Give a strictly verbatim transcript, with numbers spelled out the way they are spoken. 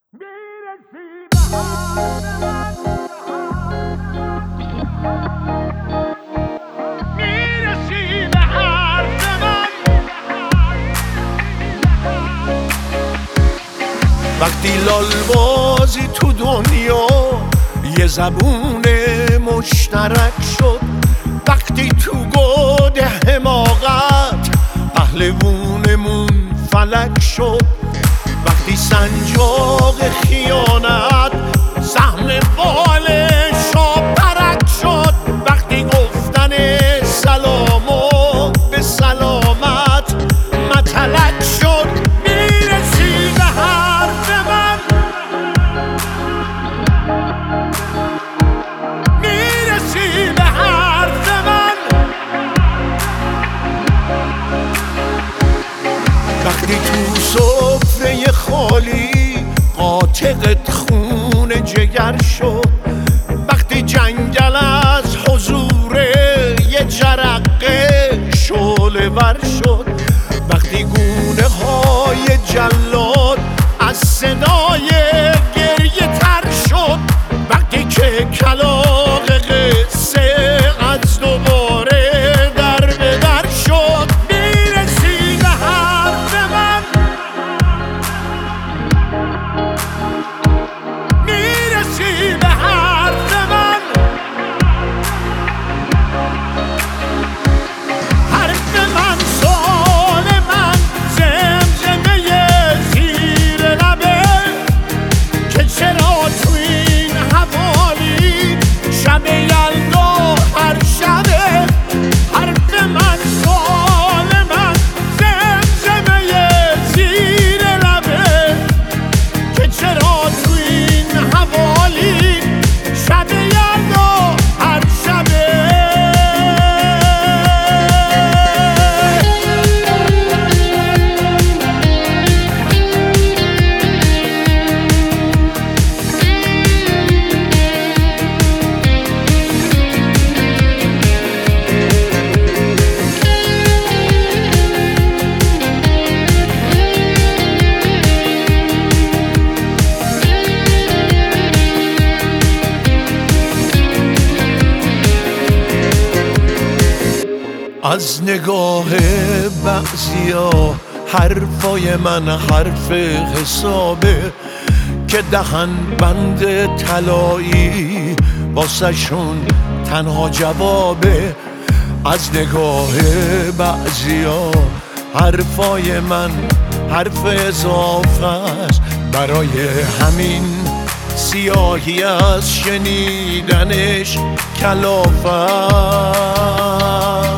وقتی لالبازی تو دنیا یه زبون مشترک شد، وقتی تو گود حماقت پهلوونمون فلک شد، وقتی سنجاق خیانت سهم بالش پرک شد، وقتی گفتن سلامو به سلامت متلک شد، میرسی به حرف من، میرسی به حرف من. وقتی تو سفره خالی قاطقت خون جگر شد، وقتی جنگل از حضور یه جرقه شعله ور شد، وقتی گونه های جلاد از صدای گریه تر شد، وقتی که کلاغ قصه از دوباره در به در شد، میرسی به حرف من، میرسی به حرف من. حرف من سوال من زمزمه زیر لبه که چرا تو این حوالی شب یلدا هر شبه. حرف من سوال من زمزمه زیر لبه که چرا تو این حوالی شب یلدا هر شبه. از نگاه بعضیا حرفای من حرف حسابه که دهن بند طلایی واسه شون تنها جوابه. از نگاه بعضیا حرفای من حرف اضافه است، برای همین سیاهی از شنیدنش کلافه است.